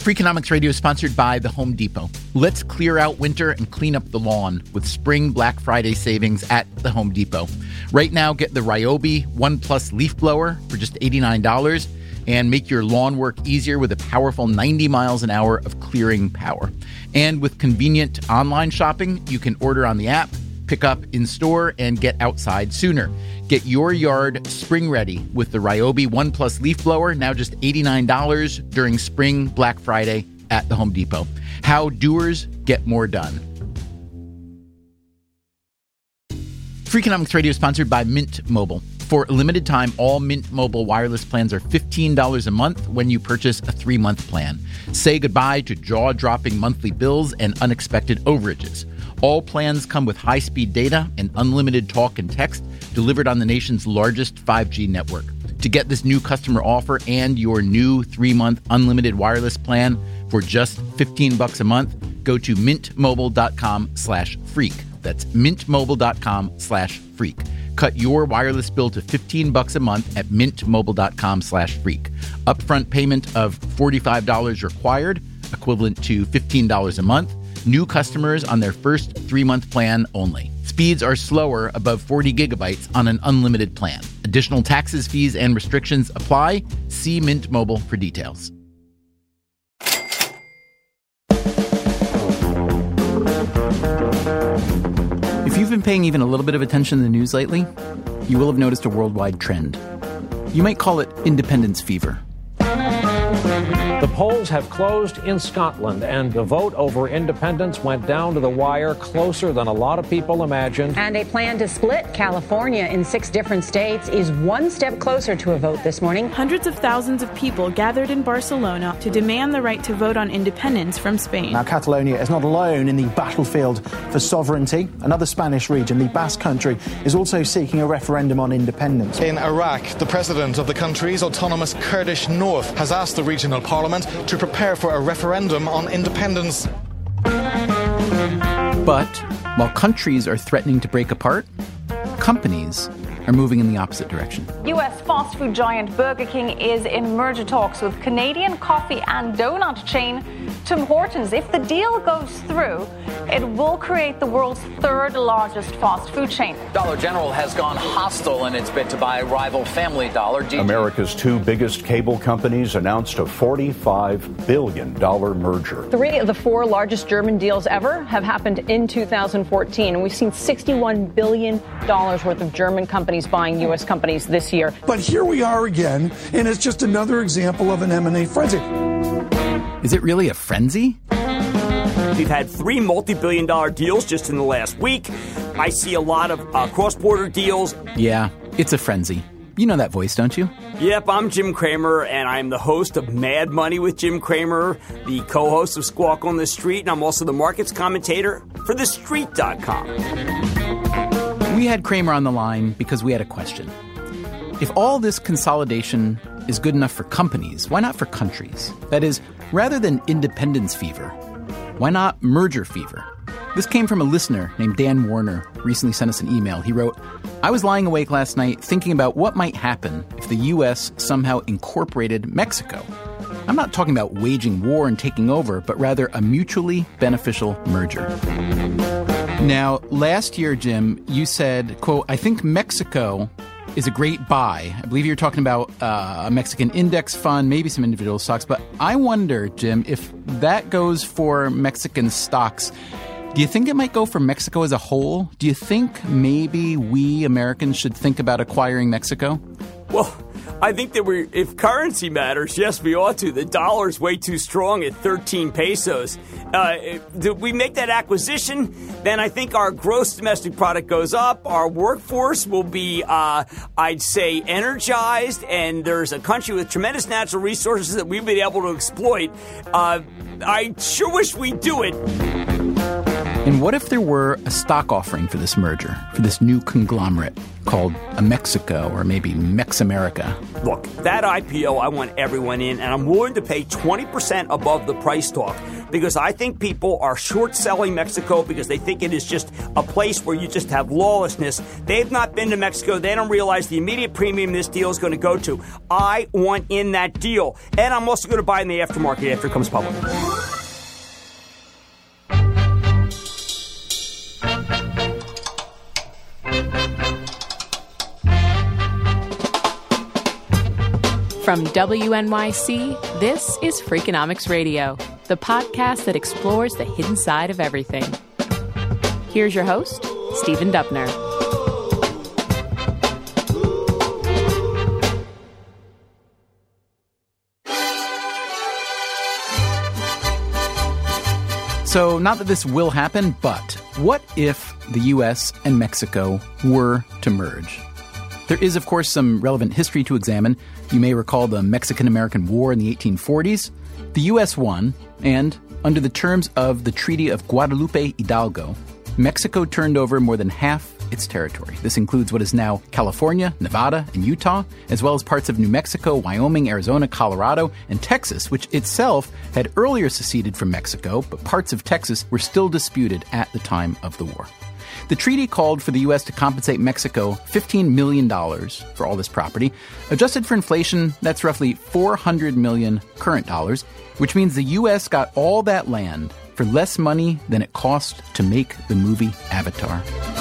Freakonomics Radio is sponsored by The Home Depot. Let's clear out winter and clean up the lawn with spring Black Friday savings at The Home Depot. Right now, get the Ryobi One Plus leaf blower for just $89 and make your lawn work easier with a powerful 90 miles an hour of clearing power. And with convenient online shopping, you can order on the app, pick up in store, and get outside sooner. Get your yard spring ready with the Ryobi One Plus leaf blower, now just $89 during spring Black Friday at the Home Depot. How doers get more done. Freakonomics Radio is sponsored by Mint Mobile. For a limited time, all Mint Mobile wireless plans are $15 a month when you purchase a 3-month plan. Say goodbye to jaw-dropping monthly bills and unexpected overages. All plans come with high-speed data and unlimited talk and text delivered on the nation's largest 5G network. To get this new customer offer and your new 3-month unlimited wireless plan for just $15 a month, go to mintmobile.com/freak. That's mintmobile.com/freak. Cut your wireless bill to $15 a month at mintmobile.com/freak. Upfront payment of $45 required, equivalent to $15 a month. New customers on their first 3-month plan only. Speeds are slower above 40 gigabytes on an unlimited plan. Additional taxes, fees, and restrictions apply. See Mint Mobile for details. If you've been paying even a little bit of attention to the news lately, you will have noticed a worldwide trend. You might call it independence fever. The polls have closed in Scotland, and the vote over independence went down to the wire, closer than a lot of people imagined. And a plan to split California in 6 different states is one step closer to a vote this morning. Hundreds of thousands of people gathered in Barcelona to demand the right to vote on independence from Spain. Now, Catalonia is not alone in the battlefield for sovereignty. Another Spanish region, the Basque Country, is also seeking a referendum on independence. In Iraq, the president of the country's autonomous Kurdish North has asked the regional parliament to prepare for a referendum on independence. But while countries are threatening to break apart, companies are moving in the opposite direction. U.S. fast food giant Burger King is in merger talks with Canadian coffee and donut chain Tim Hortons. If the deal goes through, it will create the world's 3rd largest fast food chain. Dollar General has gone hostile in its bid to buy rival Family Dollar. America's 2 biggest cable companies announced a $45 billion merger. 3 of the 4 largest German deals ever have happened in 2014, and we've seen $61 billion worth of German companies buying U.S. companies this year. But here we are again, and it's just another example of an M&A frenzy. Is it really a frenzy? We've had 3 multi-billion-dollar deals just in the last week. I see a lot of cross-border deals. Yeah, it's a frenzy. You know that voice, don't you? Yep, I'm Jim Cramer, and I'm the host of Mad Money with Jim Cramer, the co-host of Squawk on the Street, and I'm also the markets commentator for TheStreet.com. We had Cramer on the line because we had a question. If all this consolidation is good enough for companies, why not for countries? That is, rather than independence fever, why not merger fever? This came from a listener named Dan Warner, recently sent us an email. He wrote, I was lying awake last night thinking about what might happen if the U.S. somehow incorporated Mexico. I'm not talking about waging war and taking over, but rather a mutually beneficial merger. Now, last year, Jim, you said, quote, I think Mexico is a great buy. I believe you're talking about a Mexican index fund, maybe some individual stocks. But I wonder, Jim, if that goes for Mexican stocks, do you think it might go for Mexico as a whole? Do you think maybe we Americans should think about acquiring Mexico? Well, I think that if currency matters, yes, we ought to. The dollar's way too strong at 13 pesos. If we make that acquisition, then I think our gross domestic product goes up. Our workforce will be, I'd say, energized, and there's a country with tremendous natural resources that we've been able to exploit. I sure wish we'd do it. And what if there were a stock offering for this merger, for this new conglomerate called a Mexico or maybe Mex-America? Look, that IPO, I want everyone in, and I'm willing to pay 20% above the price talk because I think people are short-selling Mexico because they think it is just a place where you just have lawlessness. They've not been to Mexico. They don't realize the immediate premium this deal is going to go to. I want in that deal. And I'm also going to buy in the aftermarket after it comes public. From WNYC, this is Freakonomics Radio, the podcast that explores the hidden side of everything. Here's your host, Stephen Dubner. So, not that this will happen, but what if the U.S. and Mexico were to merge? There is, of course, some relevant history to examine. You may recall the Mexican-American War in the 1840s. The U.S. won, and under the terms of the Treaty of Guadalupe Hidalgo, Mexico turned over more than half its territory. This includes what is now California, Nevada, and Utah, as well as parts of New Mexico, Wyoming, Arizona, Colorado, and Texas, which itself had earlier seceded from Mexico, but parts of Texas were still disputed at the time of the war. The treaty called for the U.S. to compensate Mexico $15 million for all this property. Adjusted for inflation, that's roughly $400 million current dollars, which means the U.S. got all that land for less money than it cost to make the movie Avatar.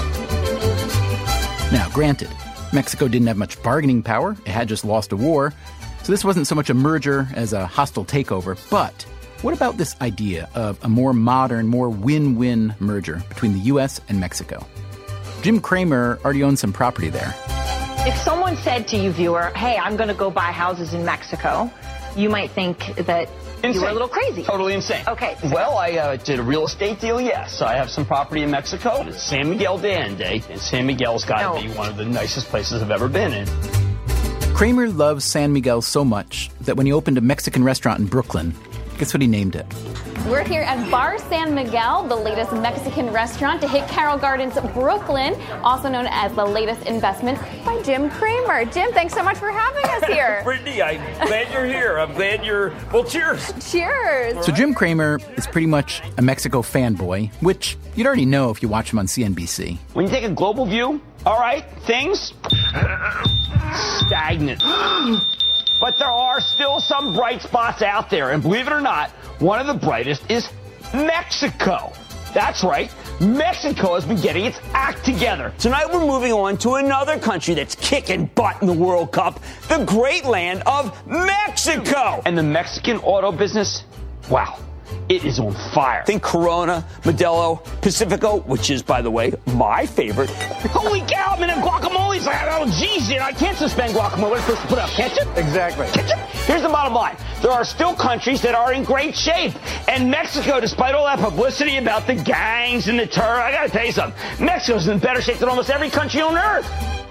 Now, granted, Mexico didn't have much bargaining power. It had just lost a war. So this wasn't so much a merger as a hostile takeover, but what about this idea of a more modern, more win-win merger between the U.S. and Mexico? Jim Cramer already owns some property there. If someone said to you, viewer, hey, I'm going to go buy houses in Mexico, you might think that you were a little crazy. Totally insane. Okay. Well, I did a real estate deal, yes. I have some property in Mexico. It's San Miguel de Allende, and San Miguel's got to be one of the nicest places I've ever been in. Cramer loves San Miguel so much that when he opened a Mexican restaurant in Brooklyn, guess what he named it? We're here at Bar San Miguel, the latest Mexican restaurant to hit Carroll Gardens, Brooklyn, also known as the latest investment by Jim Cramer. Jim, thanks so much for having us here. Brittany, I'm glad you're here. I'm glad you're... Well, cheers. Cheers. So Jim Cramer is pretty much a Mexico fanboy, which you'd already know if you watch him on CNBC. When you take a global view, all right, things stagnant. But there are still some bright spots out there, and believe it or not, one of the brightest is Mexico. That's right, Mexico has been getting its act together. Tonight we're moving on to another country that's kicking butt in the World Cup, the great land of Mexico. And the Mexican auto business, wow, it is on fire. Think Corona, Modelo, Pacifico, which is, by the way, my favorite. Holy cow, I'm in a guacamole. It's like, oh, geez, I can't suspend guacamole. What am I supposed to put up? Ketchup? Exactly. Ketchup? Here's the bottom line. There are still countries that are in great shape. And Mexico, despite all that publicity about the gangs and the terror, I got to tell you something. Mexico's in better shape than almost every country on earth.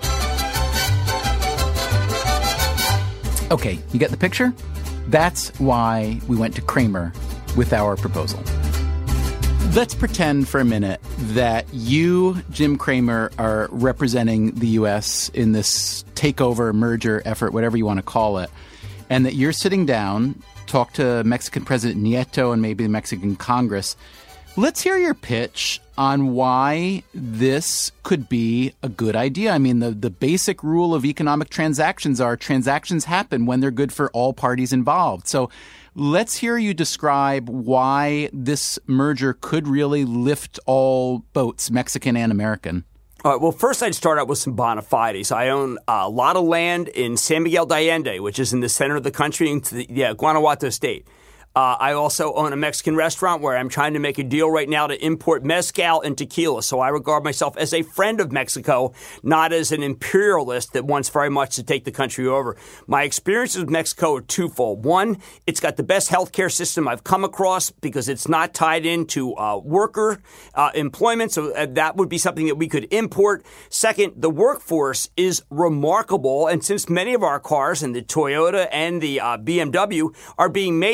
Okay, you get the picture? That's why we went to Cramer with our proposal. Let's pretend for a minute that you, Jim Cramer, are representing the U.S. in this takeover, merger effort, whatever you want to call it, and that you're sitting down, talk to Mexican President Nieto and maybe the Mexican Congress. Let's hear your pitch on why this could be a good idea. I mean, the basic rule of economic transactions are transactions happen when they're good for all parties involved. So let's hear you describe why this merger could really lift all boats, Mexican and American. All right, well, first I'd start out with some bona fides. I own a lot of land in San Miguel de Allende, which is in the center of the country, in Guanajuato State. I also own a Mexican restaurant where I'm trying to make a deal right now to import mezcal and tequila. So I regard myself as a friend of Mexico, not as an imperialist that wants very much to take the country over. My experiences with Mexico are twofold. One, it's got the best healthcare system I've come across because it's not tied into worker employment. So that would be something that we could import. Second, the workforce is remarkable. And since many of our cars and the Toyota and the BMW are being made there, I'd like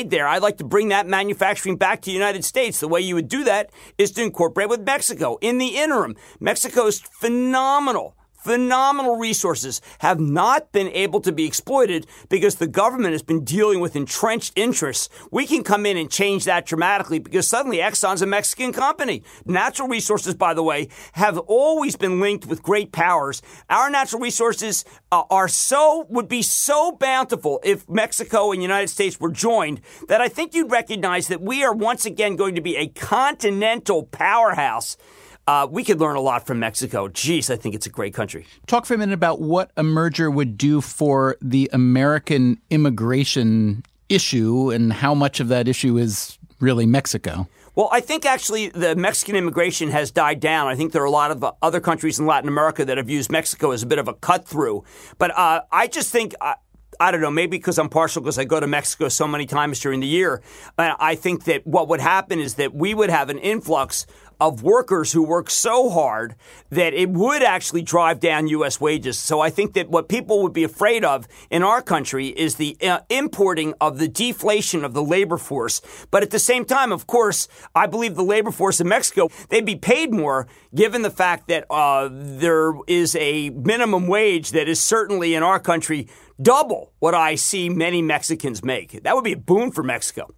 like to bring that manufacturing back to the United States. The way you would do that is to incorporate with Mexico. In the interim, Mexico's phenomenal resources have not been able to be exploited because the government has been dealing with entrenched interests. We can come in and change that dramatically because suddenly Exxon's a Mexican company. Natural resources, by the way, have always been linked with great powers. Our natural resources would be so bountiful if Mexico and the United States were joined that I think you'd recognize that we are once again going to be a continental powerhouse. We could learn a lot from Mexico. Geez, I think it's a great country. Talk for a minute about what a merger would do for the American immigration issue and how much of that issue is really Mexico. Well, I think actually the Mexican immigration has died down. I think there are a lot of other countries in Latin America that have used Mexico as a bit of a cut-through. But I just think I don't know, maybe because I'm partial because I go to Mexico so many times during the year. I think that what would happen is that we would have an influx of workers who work so hard that it would actually drive down U.S. wages. So I think that what people would be afraid of in our country is the importing of the deflation of the labor force. But at the same time, of course, I believe the labor force in Mexico, they'd be paid more given the fact that there is a minimum wage that is certainly in our country double what I see many Mexicans make. That would be a boon for Mexico.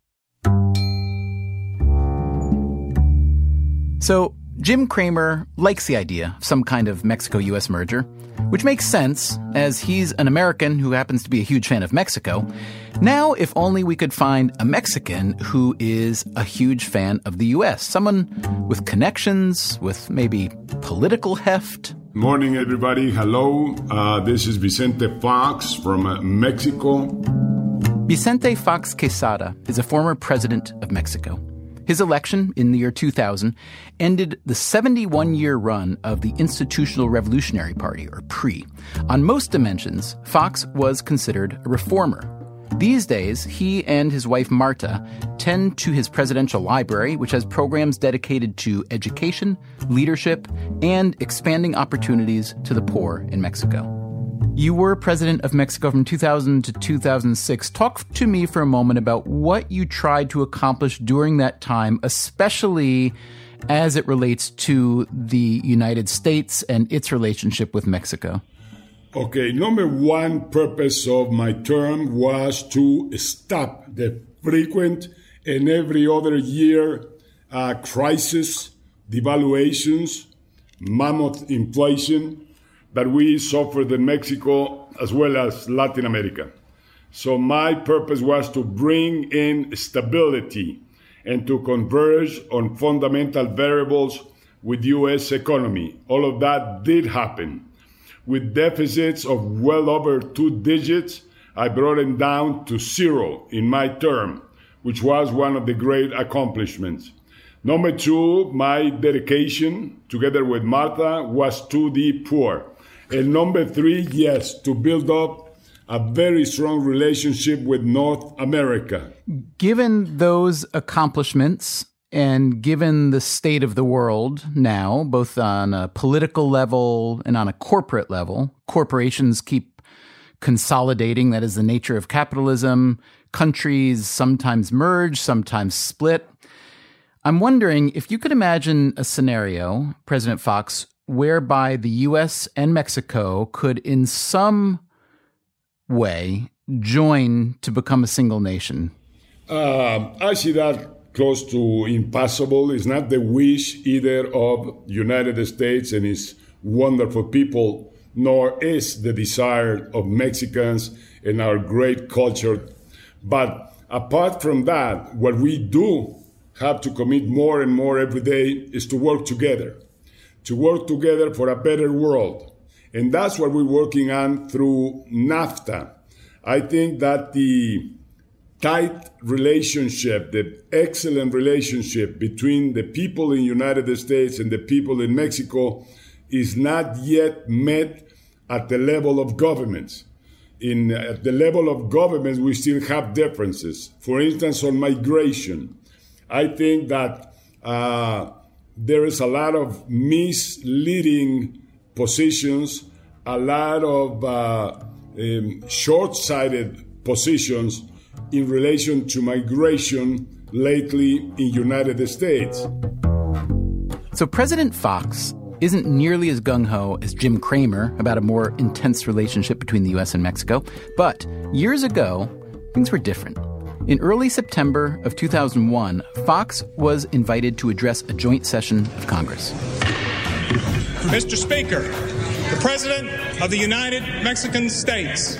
So Jim Cramer likes the idea of some kind of Mexico-U.S. merger, which makes sense, as he's an American who happens to be a huge fan of Mexico. Now, if only we could find a Mexican who is a huge fan of the U.S., someone with connections, with maybe political heft. Morning, everybody. Hello. This is Vicente Fox from Mexico. Vicente Fox Quesada is a former president of Mexico. His election in the year 2000 ended the 71-year run of the Institutional Revolutionary Party, or PRI. On most dimensions, Fox was considered a reformer. These days, he and his wife Marta tend to his presidential library, which has programs dedicated to education, leadership, and expanding opportunities to the poor in Mexico. You were president of Mexico from 2000 to 2006. Talk to me for a moment about what you tried to accomplish during that time, especially as it relates to the United States and its relationship with Mexico. Okay, number one purpose of my term was to stop the frequent and every other year crisis, devaluations, mammoth inflation that we suffered in Mexico as well as Latin America. So my purpose was to bring in stability and to converge on fundamental variables with U.S. economy. All of that did happen. With deficits of well over 2 digits, I brought them down to 0 in my term, which was one of the great accomplishments. Number two, my dedication, together with Marta, was to the poor. And number three, yes, to build up a very strong relationship with North America. Given those accomplishments and given the state of the world now, both on a political level and on a corporate level, corporations keep consolidating. That is the nature of capitalism. Countries sometimes merge, sometimes split. I'm wondering if you could imagine a scenario, President Fox, whereby the U.S. and Mexico could in some way join to become a single nation. I see that close to impossible. It's not the wish either of the United States and its wonderful people, nor is the desire of Mexicans and our great culture. But apart from that, what we do have to commit more and more every day is to work together for a better world. And that's what we're working on through NAFTA. I think that the tight relationship, the excellent relationship between the people in the United States and the people in Mexico is not yet met at the level of governments. At the level of governments, we still have differences. For instance, on migration, I think that there is a lot of misleading positions, a lot of short-sighted positions in relation to migration lately in United States. So President Fox isn't nearly as gung-ho as Jim Cramer about a more intense relationship between the U.S. and Mexico. But years ago, things were different. In early September of 2001, Fox was invited to address a joint session of Congress. Mr. Speaker, the President of the United Mexican States.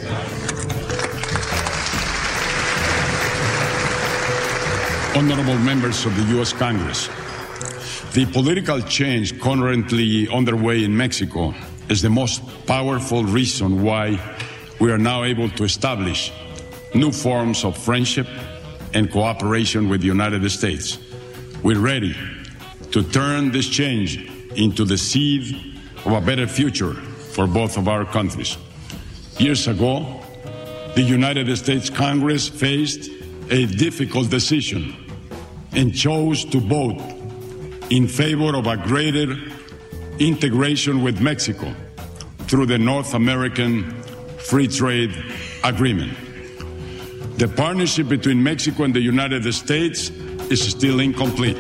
Honorable members of the U.S. Congress, the political change currently underway in Mexico is the most powerful reason why we are now able to establish new forms of friendship and cooperation with the United States. We're ready to turn this change into the seed of a better future for both of our countries. Years ago, the United States Congress faced a difficult decision and chose to vote in favor of a greater integration with Mexico through the North American Free Trade Agreement. The partnership between Mexico and the United States is still incomplete.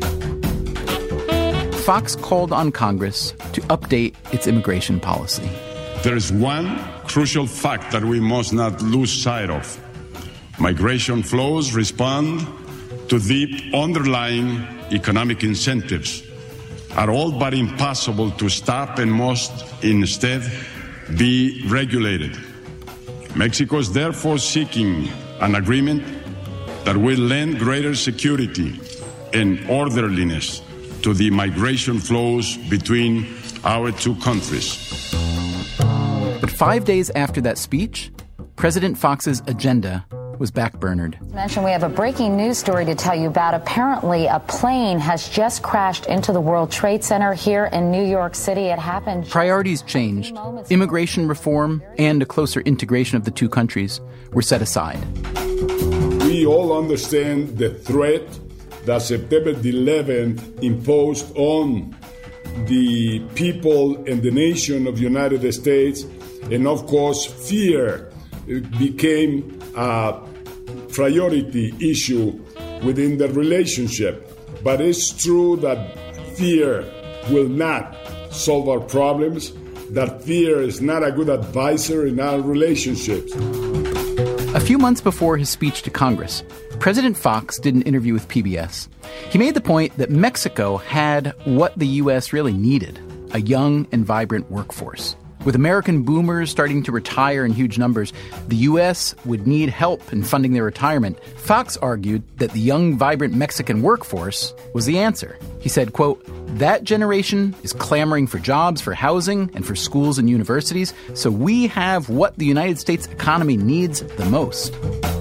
Fox called on Congress to update its immigration policy. There is one crucial fact that we must not lose sight of. Migration flows respond to deep underlying economic incentives, are all but impossible to stop and must instead be regulated. Mexico is therefore seeking an agreement that will lend greater security and orderliness to the migration flows between our two countries. But 5 days after that speech, President Fox's agenda was backburnered. Mention we have a breaking news story to tell you about. Apparently, a plane has just crashed into the World Trade Center here in New York City. It happened. Priorities changed. Immigration reform and a closer integration of the two countries were set aside. We all understand the threat that September 11th imposed on the people and the nation of the United States. And of course, fear became a priority issue within the relationship. But it's true that fear will not solve our problems, that fear is not a good advisor in our relationships. A few months before his speech to Congress, President Fox did an interview with PBS. He made the point that Mexico had what the U.S. really needed, a young and vibrant workforce. With American boomers starting to retire in huge numbers, the U.S. would need help in funding their retirement. Fox argued that the young, vibrant Mexican workforce was the answer. He said, quote, "That generation is clamoring for jobs, for housing, and for schools and universities, so we have what the United States economy needs the most."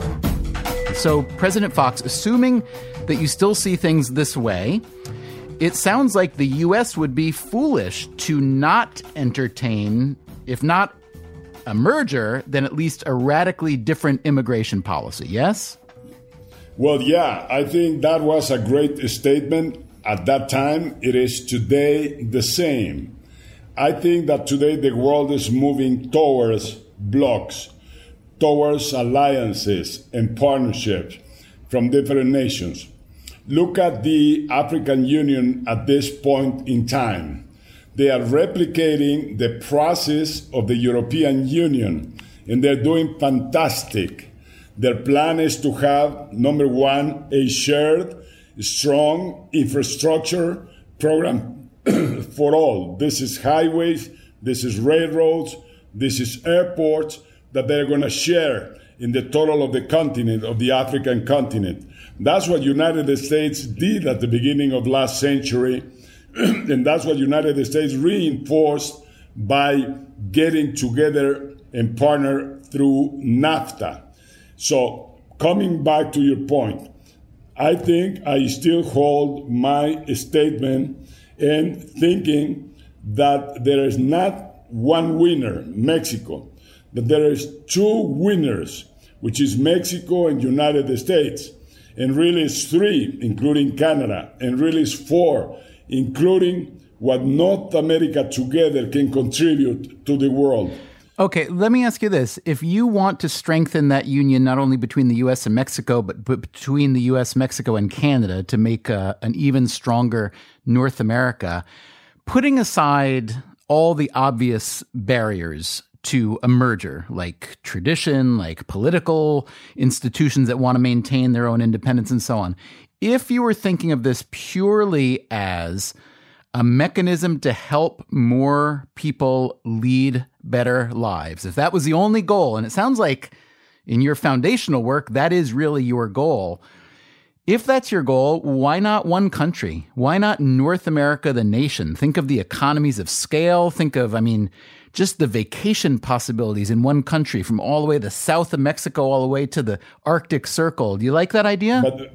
So President Fox, assuming that you still see things this way, it sounds like the U.S. would be foolish to not entertain, if not a merger, then at least a radically different immigration policy, yes? Well, yeah, I think that was a great statement at that time. It is today the same. I think that today the world is moving towards blocs, towards alliances and partnerships from different nations. Look at the African Union at this point in time. They are replicating the process of the European Union, and they're doing fantastic. Their plan is to have, number one, a shared, strong infrastructure program for all. This is highways, this is railroads, this is airports that they're going to share in the total of the continent, of the African continent. That's what United States did at the beginning of last century, and that's what United States reinforced by getting together and partner through NAFTA. So, coming back to your point, I think I still hold my statement and thinking that there is not one winner, Mexico, but there is two winners, which is Mexico and United States. And really it's three, including Canada, and really it's four, including what North America together can contribute to the world. Okay, let me ask you this. If you want to strengthen that union not only between the U.S. and Mexico, but between the U.S., Mexico, and Canada to make an even stronger North America, putting aside all the obvious barriers to a merger, like tradition, like political institutions that want to maintain their own independence and so on, if you were thinking of this purely as a mechanism to help more people lead better lives, if that was the only goal, and it sounds like in your foundational work, that is really your goal. If that's your goal, why not one country? Why not North America, the nation? Think of the economies of scale. Think of, just the vacation possibilities in one country, from all the way to the south of Mexico, all the way to the Arctic Circle. Do you like that idea? But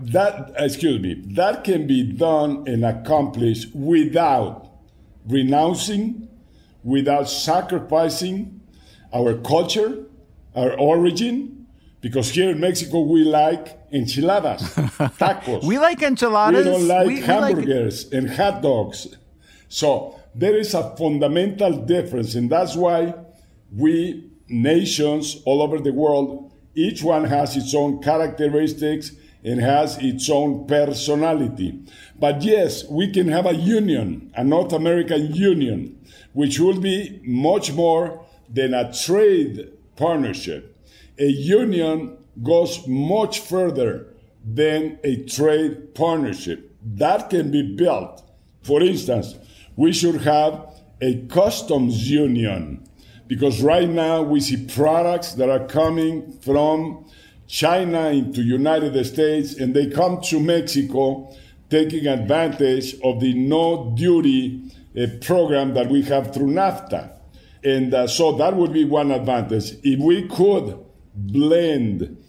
that can be done and accomplished without renouncing, without sacrificing our culture, our origin, because here in Mexico we like enchiladas, tacos. We like enchiladas. We don't like hamburgers and hot dogs. So there is a fundamental difference, and that's why we, nations all over the world, each one has its own characteristics and has its own personality. But yes, we can have a union, a North American union, which will be much more than a trade partnership. A union goes much further than a trade partnership. That can be built. For instance, we should have a customs union, because right now we see products that are coming from China into United States, and they come to Mexico taking advantage of the no duty program that we have through NAFTA. And so that would be one advantage. If we could blend,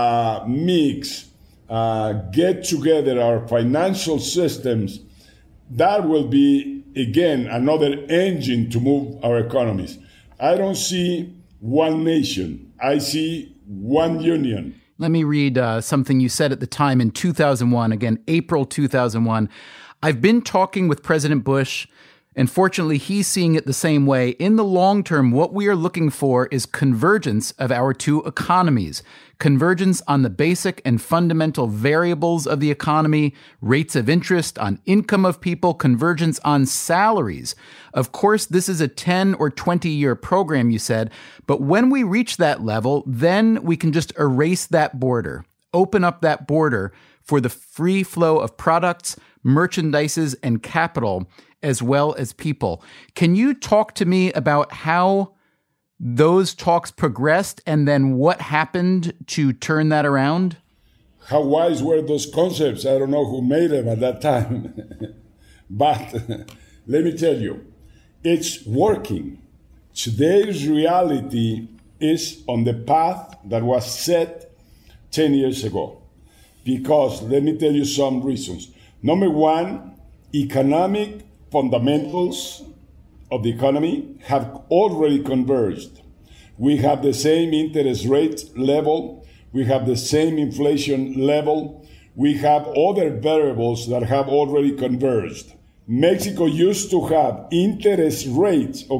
mix, get together our financial systems, that will be, again, another engine to move our economies. I don't see one nation. I see one union. Let me read something you said at the time in 2001, again, April 2001. I've been talking with President Bush, and fortunately, he's seeing it the same way. In the long term, what we are looking for is convergence of our two economies. Convergence on the basic and fundamental variables of the economy, rates of interest, on income of people, convergence on salaries. Of course, this is a 10 or 20-year program, you said, but when we reach that level, then we can just erase that border, open up that border for the free flow of products, merchandises, and capital, as well as people. Can you talk to me about how those talks progressed and then what happened to turn that around? How wise were those concepts? I don't know who made them at that time. But let me tell you, it's working. Today's reality is on the path that was set 10 years ago. Because let me tell you some reasons. Number one, economic fundamentals of the economy have already converged. We have the same interest rate level. We have the same inflation level. We have other variables that have already converged. Mexico used to have interest rates of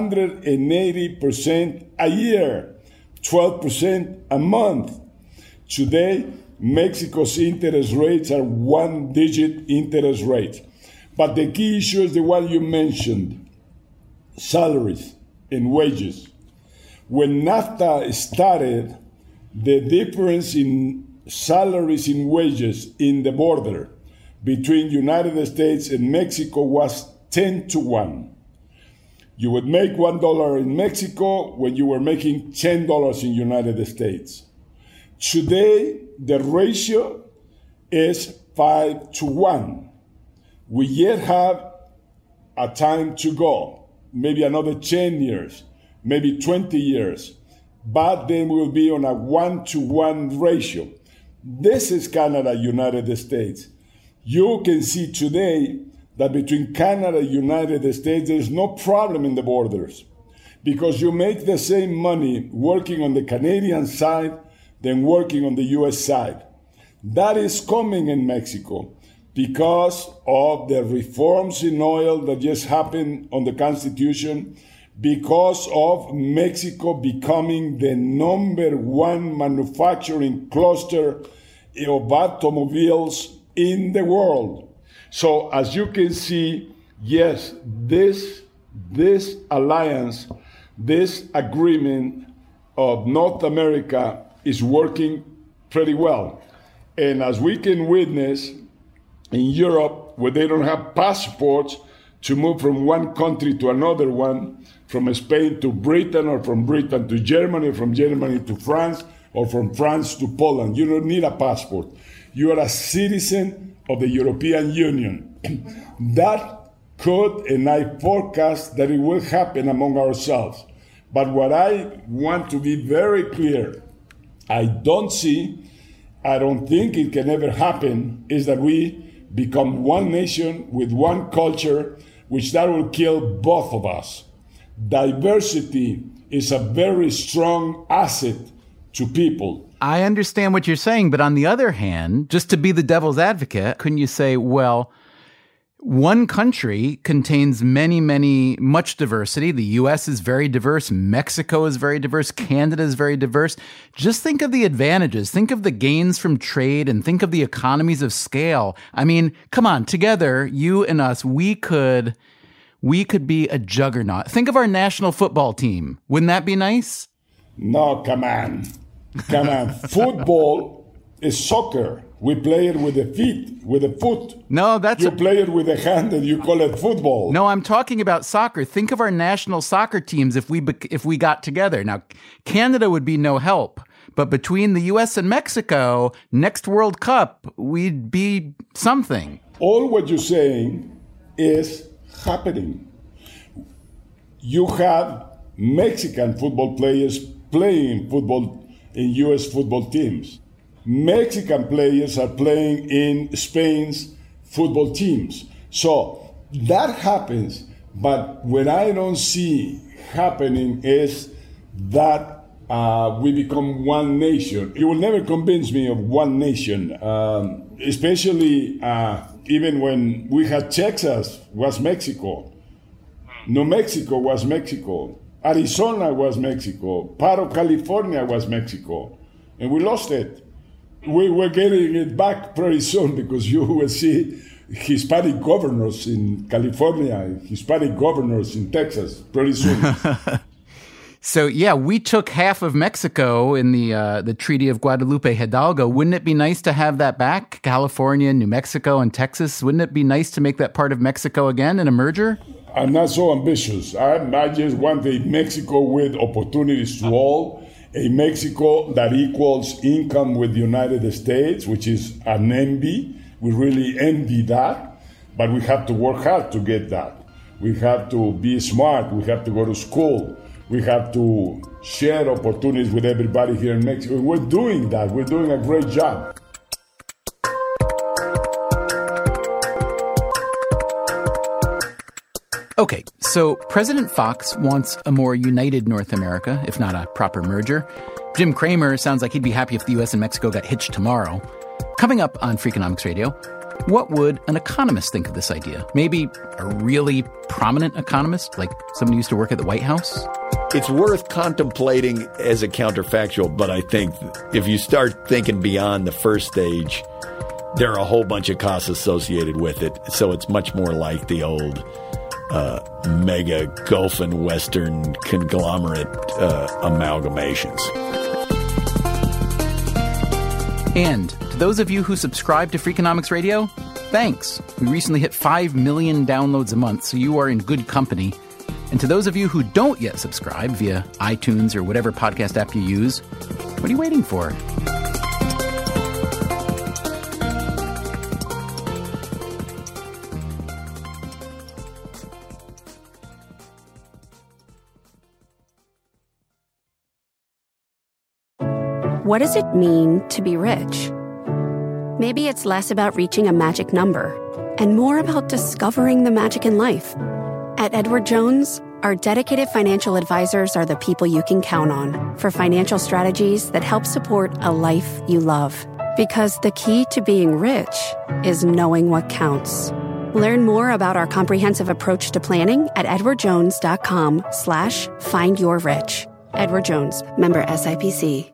180% a year, 12% a month. Today, Mexico's interest rates are one-digit interest rates. But the key issue is the one you mentioned, salaries and wages. When NAFTA started, the difference in salaries and wages in the border between United States and Mexico was 10-1. You would make $1 in Mexico when you were making $10 in United States. Today, the ratio is 5-1. We yet have a time to go, maybe another 10 years, maybe 20 years, but then we'll be on a 1-to-1 ratio. This is Canada, United States. You can see today that between Canada and United States, there's no problem in the borders because you make the same money working on the Canadian side than working on the U.S. side. That is coming in Mexico because of the reforms in oil that just happened on the Constitution, because of Mexico becoming the number one manufacturing cluster of automobiles in the world. So as you can see, yes, this alliance, this agreement of North America is working pretty well. And as we can witness in Europe, where they don't have passports to move from one country to another one, from Spain to Britain, or from Britain to Germany, or from Germany to France, or from France to Poland. You don't need a passport. You are a citizen of the European Union. That could, and I forecast that it will happen among ourselves. But what I want to be very clear, I don't think it can ever happen, is that we become one nation with one culture, which that will kill both of us. Diversity is a very strong asset to people. I understand what you're saying, but on the other hand, just to be the devil's advocate, couldn't you say, well, one country contains much diversity. The U.S. is very diverse. Mexico is very diverse. Canada is very diverse. Just think of the advantages. Think of the gains from trade and think of the economies of scale. I mean, come on, together, you and us, we could be a juggernaut. Think of our national football team. Wouldn't that be nice? No, come on. Football is soccer. We play it with the feet, with the foot. No, you play it with the hand and you call it football. No, I'm talking about soccer. Think of our national soccer teams if we got together. Now, Canada would be no help, but between the U.S. and Mexico, next World Cup, we'd be something. All what you're saying is happening. You have Mexican football players playing football in U.S. football teams. Mexican players are playing in Spain's football teams. So that happens, but what I don't see happening is that we become one nation. You will never convince me of one nation, especially even when we had Texas was Mexico. New Mexico was Mexico. Arizona was Mexico. Part of California was Mexico. And we lost it. We're getting it back pretty soon because you will see Hispanic governors in California, Hispanic governors in Texas pretty soon. So, yeah, we took half of Mexico in the Treaty of Guadalupe Hidalgo. Wouldn't it be nice to have that back? California, New Mexico, and Texas. Wouldn't it be nice to make that part of Mexico again in a merger? I'm not so ambitious. I just want a Mexico with opportunities to all. A Mexico that equals income with the United States, which is an envy. We really envy that, but we have to work hard to get that. We have to be smart. We have to go to school. We have to share opportunities with everybody here in Mexico. We're doing that. We're doing a great job. Okay, so President Fox wants a more united North America, if not a proper merger. Jim Cramer sounds like he'd be happy if the U.S. and Mexico got hitched tomorrow. Coming up on Freakonomics Radio, what would an economist think of this idea? Maybe a really prominent economist, like somebody who used to work at the White House? It's worth contemplating as a counterfactual, but I think if you start thinking beyond the first stage, there are a whole bunch of costs associated with it. So it's much more like the old mega Gulf and Western conglomerate amalgamations. And to those of you who subscribe to Freakonomics Radio, thanks. We recently hit 5 million downloads a month, so you are in good company. And to those of you who don't yet subscribe via iTunes or whatever podcast app you use, what are you waiting for? What does it mean to be rich? Maybe it's less about reaching a magic number and more about discovering the magic in life. At Edward Jones, our dedicated financial advisors are the people you can count on for financial strategies that help support a life you love. Because the key to being rich is knowing what counts. Learn more about our comprehensive approach to planning at edwardjones.com/findyourrich. Edward Jones, member SIPC.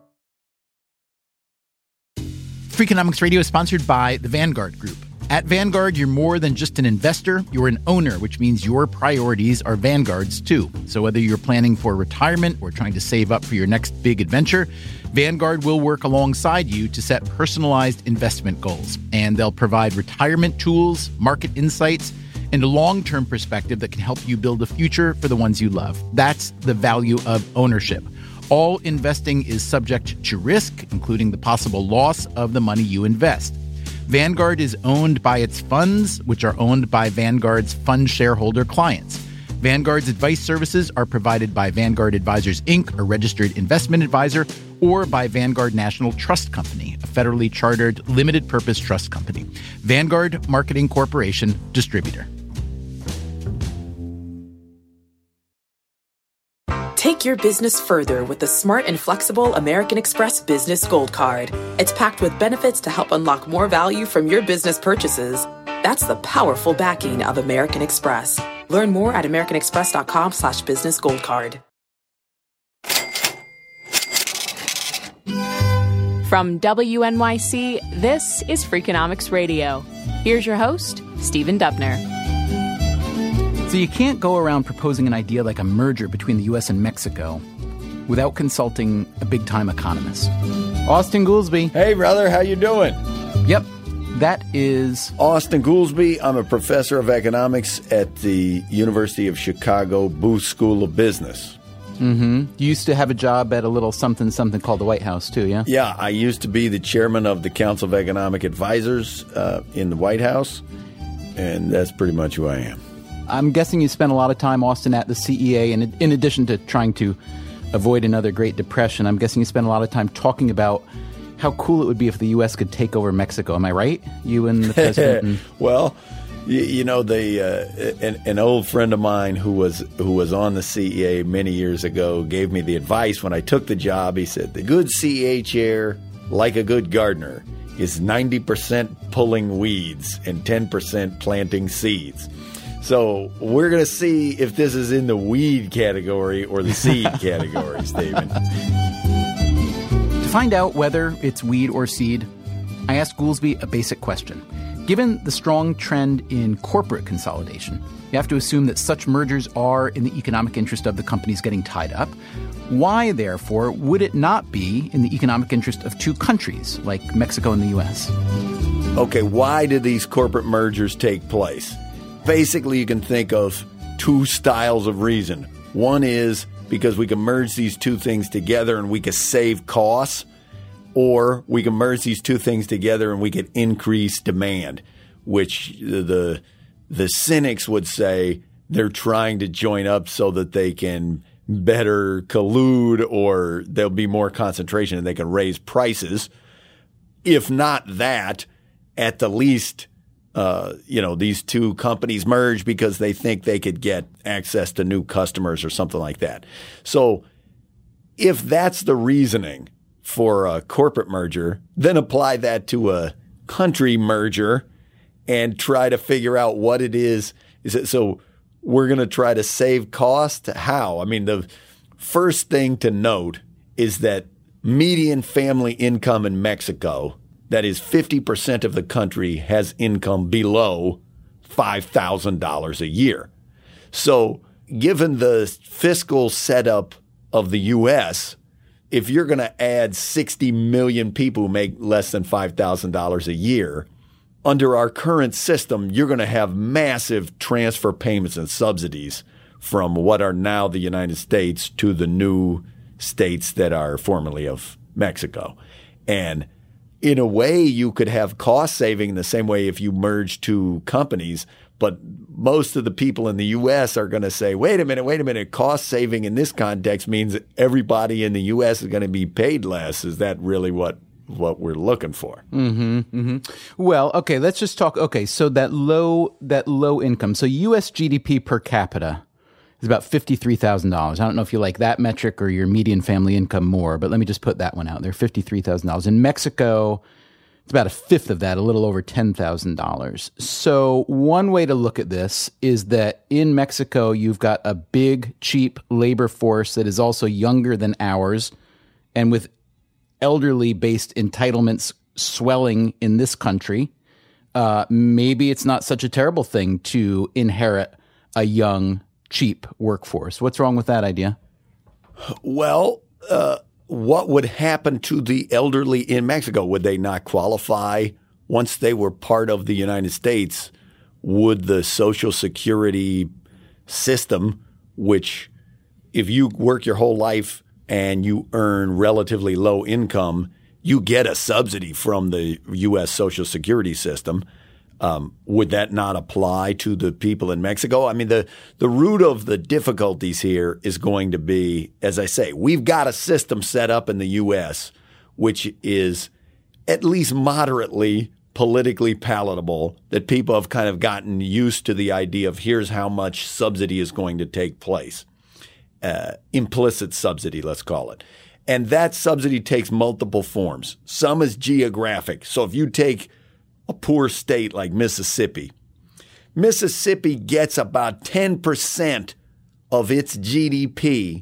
Freakonomics Radio is sponsored by the Vanguard Group. At Vanguard, you're more than just an investor, you're an owner, which means your priorities are Vanguard's too. So whether you're planning for retirement or trying to save up for your next big adventure, Vanguard will work alongside you to set personalized investment goals. And they'll provide retirement tools, market insights, and a long-term perspective that can help you build a future for the ones you love. That's the value of ownership. All investing is subject to risk, including the possible loss of the money you invest. Vanguard is owned by its funds, which are owned by Vanguard's fund shareholder clients. Vanguard's advice services are provided by Vanguard Advisors, Inc., a registered investment advisor, or by Vanguard National Trust Company, a federally chartered limited-purpose trust company. Vanguard Marketing Corporation, distributor. Take your business further with the smart and flexible American Express Business Gold Card. It's packed with benefits to help unlock more value from your business purchases. That's the powerful backing of American Express. Learn more at americanexpress.com/businessgoldcard. From WNYC, this is Freakonomics Radio. Here's your host, Stephen Dubner. So you can't go around proposing an idea like a merger between the U.S. and Mexico without consulting a big-time economist. Austin Goolsbee. Hey, brother, how you doing? Yep, that is... Austin Goolsbee. I'm a professor of economics at the University of Chicago Booth School of Business. Mm-hmm. You used to have a job at a little something called the White House, too, yeah? Yeah, I used to be the chairman of the Council of Economic Advisors in the White House, and that's pretty much who I am. I'm guessing you spent a lot of time, Austin, at the CEA, and in addition to trying to avoid another Great Depression, I'm guessing you spent a lot of time talking about how cool it would be if the U.S. could take over Mexico. Am I right? You and the president? Well, you know, an old friend of mine who was on the CEA many years ago gave me the advice when I took the job. He said, the good CEA chair, like a good gardener, is 90% pulling weeds and 10% planting seeds. So we're going to see if this is in the weed category or the seed category, Stephen. To find out whether it's weed or seed, I asked Goolsbee a basic question. Given the strong trend in corporate consolidation, you have to assume that such mergers are in the economic interest of the companies getting tied up. Why, therefore, would it not be in the economic interest of two countries like Mexico and the U.S.? Okay, why do these corporate mergers take place? Basically, you can think of two styles of reason. One is because we can merge these two things together and we can save costs, or we can merge these two things together and we can increase demand, which the cynics would say they're trying to join up so that they can better collude or there'll be more concentration and they can raise prices. If not that, at the least these two companies merge because they think they could get access to new customers or something like that. So if that's the reasoning for a corporate merger, then apply that to a country merger and try to figure out what it is. So we're going to try to save cost? How? I mean, the first thing to note is that median family income in Mexico, that is 50% of the country, has income below $5,000 a year. So given the fiscal setup of the U.S., if you're going to add 60 million people who make less than $5,000 a year, under our current system, you're going to have massive transfer payments and subsidies from what are now the United States to the new states that are formerly of Mexico. And in a way, you could have cost saving the same way if you merge two companies, but most of the people in the U.S. are going to say, wait a minute, cost saving in this context means everybody in the U.S. is going to be paid less. Is that really what we're looking for? Mm-hmm, mm-hmm. Well, okay, let's just talk. Okay, so that low income. So U.S. GDP per capita is about $53,000. I don't know if you like that metric or your median family income more, but let me just put that one out there, $53,000. In Mexico, It's about a fifth of that, a little over $10,000. So one way to look at this is that in Mexico, you've got a big, cheap labor force that is also younger than ours, and with elderly-based entitlements swelling in this country, maybe it's not such a terrible thing to inherit a young, cheap workforce. What's wrong with that idea? Well, what would happen to the elderly in Mexico? Would they not qualify once they were part of the United States? Would the Social Security system, which if you work your whole life and you earn relatively low income, you get a subsidy from the U.S. Social Security system. Would that not apply to the people in Mexico? I mean, the root of the difficulties here is going to be, as I say, we've got a system set up in the U.S. which is at least moderately politically palatable, that people have kind of gotten used to the idea of here's how much subsidy is going to take place. Implicit subsidy, let's call it. And that subsidy takes multiple forms. Some is geographic. So if you take a poor state like Mississippi, Mississippi gets about 10% of its GDP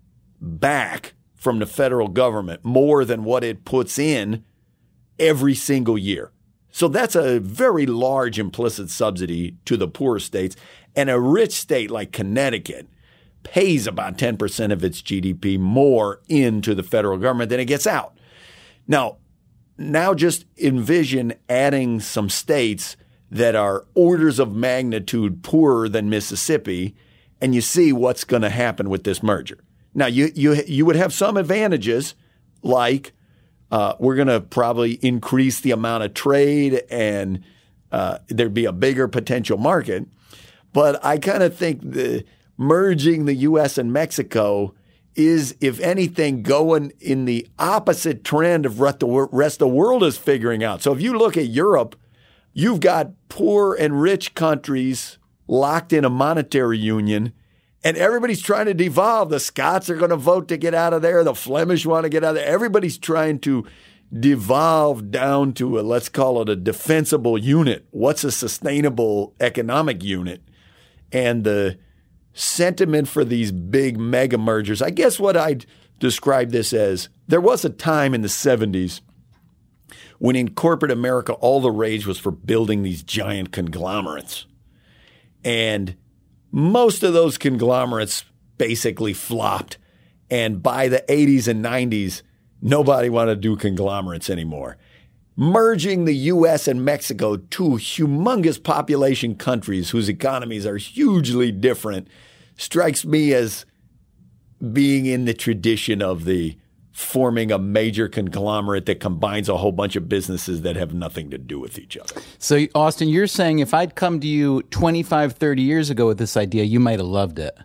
back from the federal government, more than what it puts in every single year. So that's a very large implicit subsidy to the poor states. And a rich state like Connecticut pays about 10% of its GDP more into the federal government than it gets out. Now just envision adding some states that are orders of magnitude poorer than Mississippi, and you see what's going to happen with this merger. Now, you would have some advantages, like we're going to probably increase the amount of trade and there'd be a bigger potential market. But I kind of think merging the U.S. and Mexico is, if anything, going in the opposite trend of what the rest of the world is figuring out. So if you look at Europe, you've got poor and rich countries locked in a monetary union, and everybody's trying to devolve. The Scots are going to vote to get out of there. The Flemish want to get out of there. Everybody's trying to devolve down to let's call it a defensible unit. What's a sustainable economic unit? And the sentiment for these big mega mergers, I guess what I'd describe this as, there was a time in the 70s when in corporate America, all the rage was for building these giant conglomerates. And most of those conglomerates basically flopped. And by the 80s and 90s, nobody wanted to do conglomerates anymore. Merging the U.S. and Mexico, two humongous population countries whose economies are hugely different, strikes me as being in the tradition of the forming a major conglomerate that combines a whole bunch of businesses that have nothing to do with each other. So, Austin, you're saying if I'd come to you 25, 30 years ago with this idea, you might have loved it.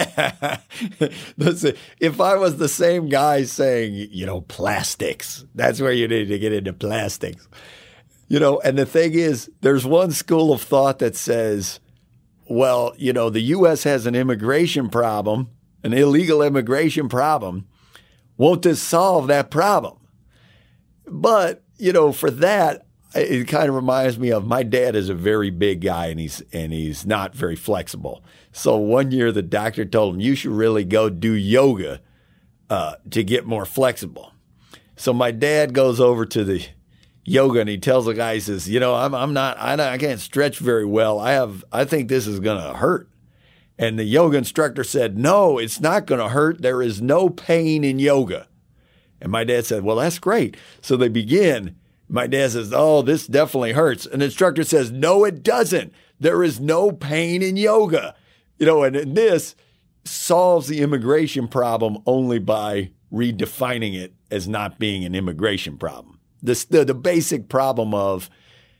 Listen, if I was the same guy saying, plastics, that's where you need to get into plastics. And the thing is, there's one school of thought that says, well, the U.S. has an immigration problem, an illegal immigration problem. Won't this solve that problem? But, for that, it kind of reminds me of my dad is a very big guy and he's not very flexible. So one year the doctor told him, you should really go do yoga to get more flexible. So my dad goes over to the yoga and he tells the guy, he says, I can't stretch very well. I think this is going to hurt. And the yoga instructor said, no, it's not going to hurt. There is no pain in yoga. And my dad said, well, that's great. So they begin. My dad says, oh, this definitely hurts. And the instructor says, no, it doesn't. There is no pain in yoga. And this solves the immigration problem only by redefining it as not being an immigration problem. The basic problem of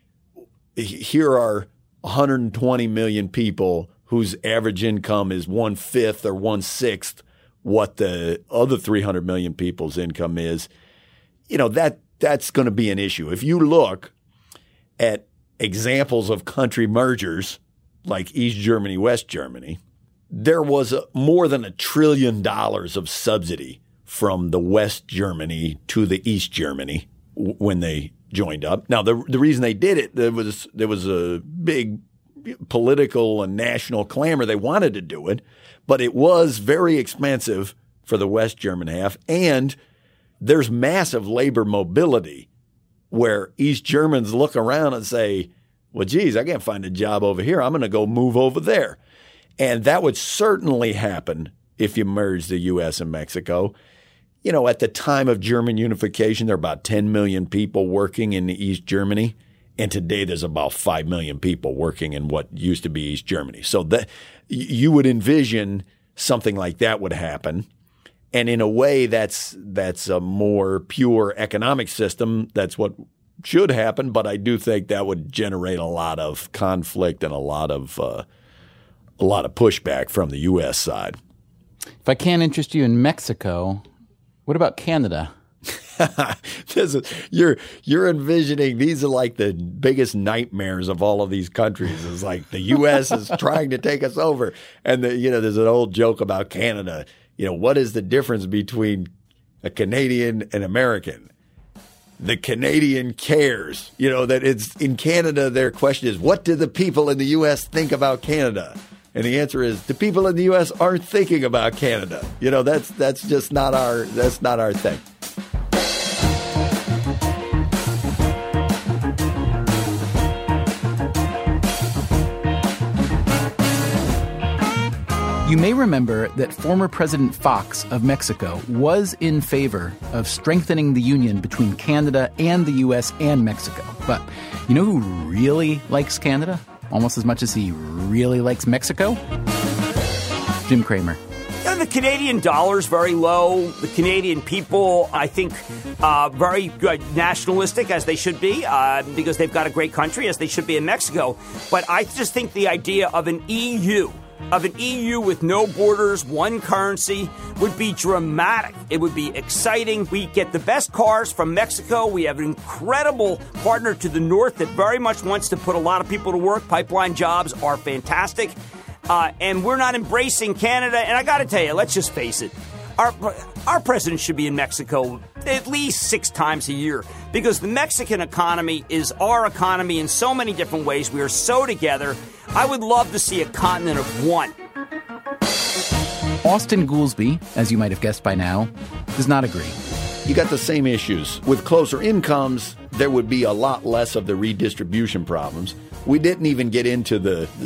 here are 120 million people whose average income is 1/5 or 1/6 what the other 300 million people's income is, that's going to be an issue. If you look at examples of country mergers like East Germany, West Germany, there was more than $1 trillion of subsidy from the West Germany to the East Germany when they joined up. Now, the reason they did it, there was a big political and national clamor. They wanted to do it, but it was very expensive for the West German half, and there's massive labor mobility where East Germans look around and say, well, geez, I can't find a job over here. I'm going to go move over there. And that would certainly happen if you merge the U.S. and Mexico. You know, at the time of German unification, there were about 10 million people working in East Germany. And today there's about 5 million people working in what used to be East Germany. So that you would envision something like that would happen. And in a way, that's a more pure economic system. That's what should happen. But I do think that would generate a lot of conflict and a lot of pushback from the U.S. side. If I can't interest you in Mexico, what about Canada? You're envisioning these are like the biggest nightmares of all of these countries. It's like the U.S. is trying to take us over, and there's an old joke about Canada. What is the difference between a Canadian and American? The Canadian cares. That it's in Canada. Their question is, what do the people in the U.S. think about Canada? And the answer is, the people in the U.S. aren't thinking about Canada. That's just not our thing. You may remember that former President Fox of Mexico was in favor of strengthening the union between Canada and the U.S. and Mexico. But you know who really likes Canada almost as much as he really likes Mexico? Jim Cramer. The Canadian dollar's very low. The Canadian people, I think, very nationalistic, as they should be, because they've got a great country, as they should be in Mexico. But I just think the idea of an EU with no borders, one currency, would be dramatic. It would be exciting. We get the best cars from Mexico. We have an incredible partner to the north that very much wants to put a lot of people to work. Pipeline jobs are fantastic. And we're not embracing Canada. And I got to tell you, let's just face it. Our president should be in Mexico at least 6 times a year, because the Mexican economy is our economy in so many different ways. We are so together. I would love to see a continent of one. Austan Goolsbee, as you might have guessed by now, does not agree. You got the same issues. With closer incomes, there would be a lot less of the redistribution problems. We didn't even get into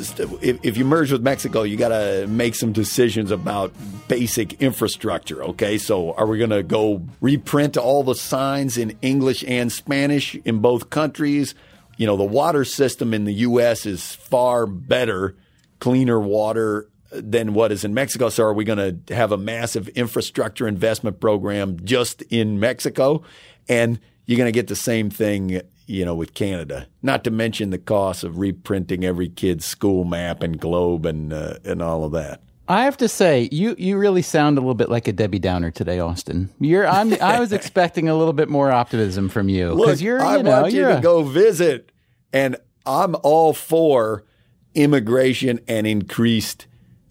if you merge with Mexico, you got to make some decisions about basic infrastructure, okay? So are we going to go reprint all the signs in English and Spanish in both countries? The water system in the U.S. is far better, cleaner water than what is in Mexico. So are we going to have a massive infrastructure investment program just in Mexico? And you're going to get the same thing with Canada, not to mention the cost of reprinting every kid's school map and globe and all of that. I have to say, you really sound a little bit like a Debbie Downer today, Austin. I was expecting a little bit more optimism from you. Look, I want you to go visit, and I'm all for immigration and increased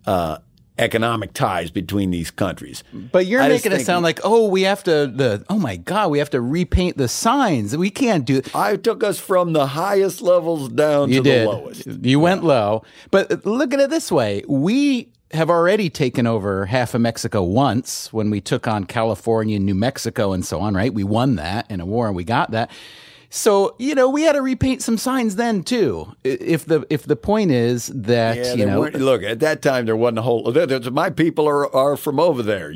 economic ties between these countries. But you're making it sound like, we have to repaint the signs. We can't do it. I took us from the highest levels down to the lowest. You went low. But look at it this way. We have already taken over half of Mexico once when we took on California, New Mexico, and so on, right? We won that in a war, and we got that. So, we had to repaint some signs then too. If the point is that, look, at that time there wasn't a whole. My people are from over there.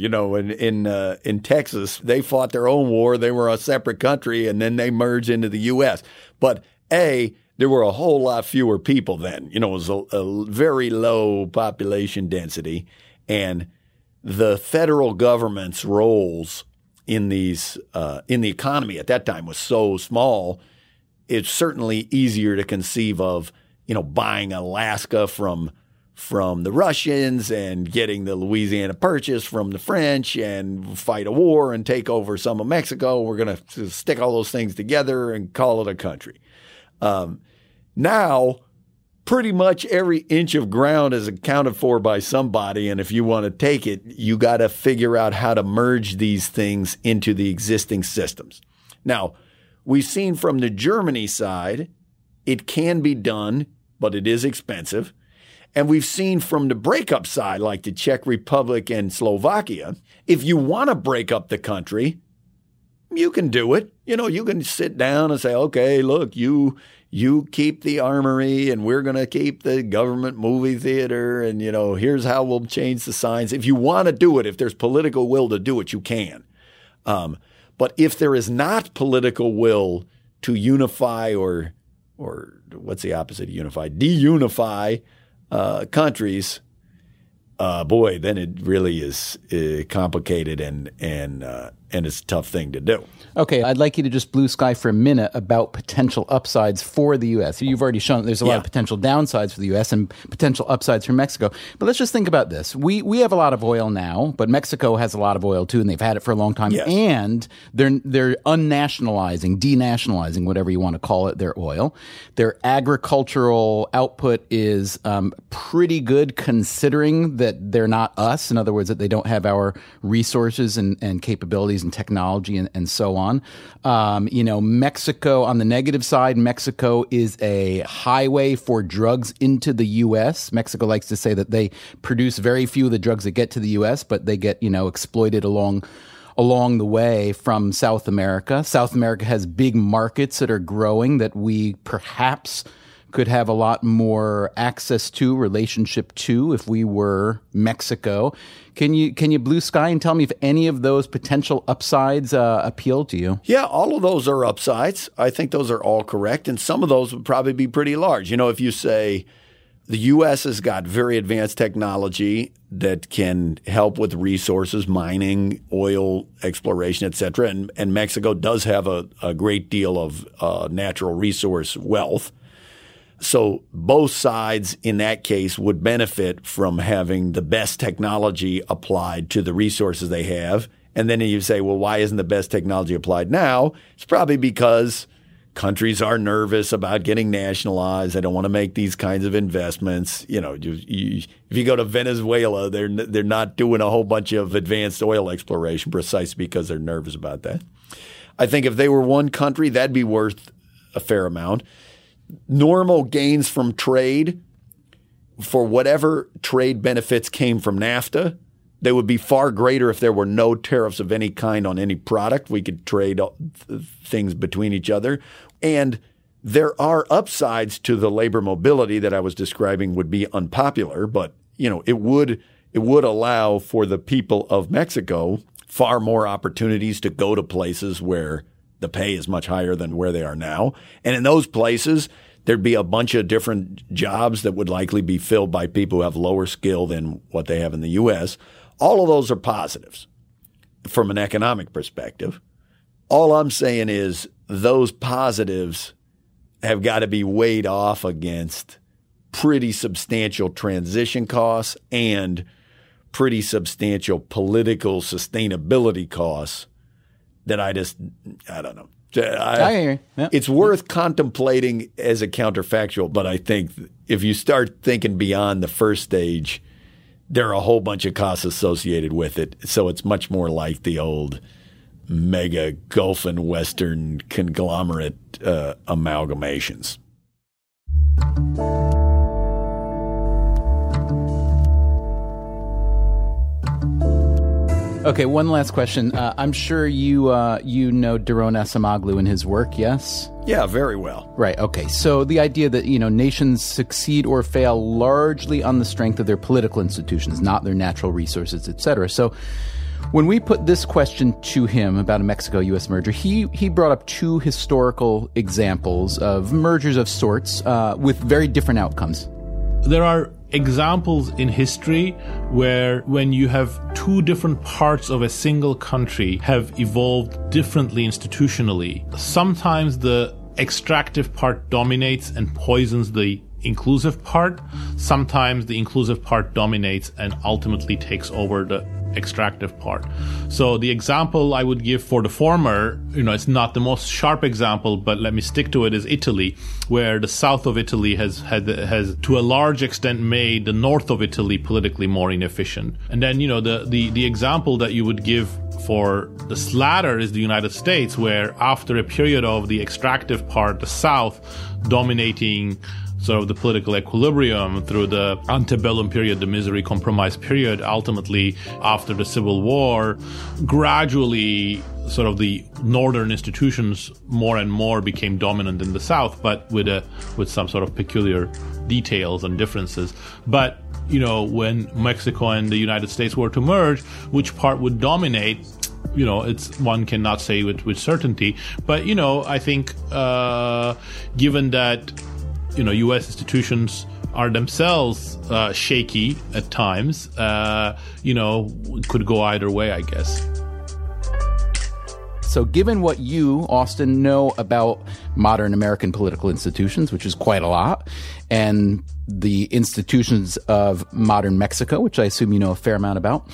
In Texas, they fought their own war. They were a separate country, and then they merged into the U.S. But there were a whole lot fewer people then. It was a very low population density, and the federal government's roles in the economy at that time was so small. It's certainly easier to conceive of, buying Alaska from the Russians and getting the Louisiana Purchase from the French and fight a war and take over some of Mexico. We're going to stick all those things together and call it a country. Now, pretty much every inch of ground is accounted for by somebody, and if you want to take it, you got to figure out how to merge these things into the existing systems. Now, We've seen from the Germany side, it can be done, but it is expensive. And we've seen from the breakup side, like the Czech Republic and Slovakia, if you want to break up the country, you can do it. You can sit down and say, okay, look, you keep the armory and we're going to keep the government movie theater and, here's how we'll change the signs. If you want to do it, if there's political will to do it, you can. But if there is not political will to unify or what's the opposite of unify? De-unify countries, boy, then it really is complicated and it's a tough thing to do. Okay, I'd like you to just blue sky for a minute about potential upsides for the U.S. You've already shown that there's a lot of potential downsides for the U.S. and potential upsides for Mexico. But let's just think about this. We have a lot of oil now, but Mexico has a lot of oil too, and they've had it for a long time. Yes. And they're unnationalizing, denationalizing, whatever you want to call it, their oil. Their agricultural output is pretty good considering that they're not us. In other words, that they don't have our resources and capabilities and technology and so on. Mexico, on the negative side, Mexico is a highway for drugs into the U.S. Mexico likes to say that they produce very few of the drugs that get to the U.S., but they get, exploited along the way from South America. South America has big markets that are growing that we perhaps could have a lot more access to, relationship to, if we were Mexico. Can you blue sky and tell me if any of those potential upsides appeal to you? Yeah, all of those are upsides. I think those are all correct, and some of those would probably be pretty large. If you say the U.S. has got very advanced technology that can help with resources, mining, oil exploration, et cetera, and Mexico does have a great deal of natural resource wealth. So both sides in that case would benefit from having the best technology applied to the resources they have. And then you say, well, why isn't the best technology applied now? It's probably because countries are nervous about getting nationalized. They don't want to make these kinds of investments. If you go to Venezuela, they're not doing a whole bunch of advanced oil exploration precisely because they're nervous about that. I think if they were one country, that'd be worth a fair amount. Normal gains from trade, for whatever trade benefits came from NAFTA, they would be far greater if there were no tariffs of any kind on any product. We could trade things between each other. And there are upsides to the labor mobility that I was describing would be unpopular, but it would allow for the people of Mexico far more opportunities to go to places where the pay is much higher than where they are now. And in those places, there'd be a bunch of different jobs that would likely be filled by people who have lower skill than what they have in the U.S. All of those are positives from an economic perspective. All I'm saying is those positives have got to be weighed off against pretty substantial transition costs and pretty substantial political sustainability costs that I don't know. I hear you. Yeah. It's worth contemplating as a counterfactual, but I think if you start thinking beyond the first stage, there are a whole bunch of costs associated with it. So it's much more like the old mega Gulf and Western conglomerate amalgamations. Okay, one last question. I'm sure you know Daron Acemoglu and his work, yes? Yeah, very well. Right, okay. So the idea that, nations succeed or fail largely on the strength of their political institutions, not their natural resources, et cetera. So when we put this question to him about a Mexico-U.S. merger, he brought up two historical examples of mergers of sorts with very different outcomes. There are examples in history where when you have two different parts of a single country have evolved differently institutionally, sometimes the extractive part dominates and poisons the inclusive part. Sometimes the inclusive part dominates and ultimately takes over the extractive part. So the example I would give for the former, it's not the most sharp example, but let me stick to it, is Italy, where the south of Italy has to a large extent made the north of Italy politically more inefficient. And then, the example that you would give for the latter is the United States, where after a period of the extractive part, the South dominating sort of the political equilibrium through the antebellum period, the misery compromise period, ultimately after the Civil War, gradually sort of the northern institutions more and more became dominant in the South, but with some sort of peculiar details and differences. But when Mexico and the United States were to merge, which part would dominate? It's one cannot say with certainty. But I think given that U.S. institutions are themselves shaky at times, could go either way, I guess. So given what you, Austin, know about modern American political institutions, which is quite a lot, and the institutions of modern Mexico, which I assume you know a fair amount about,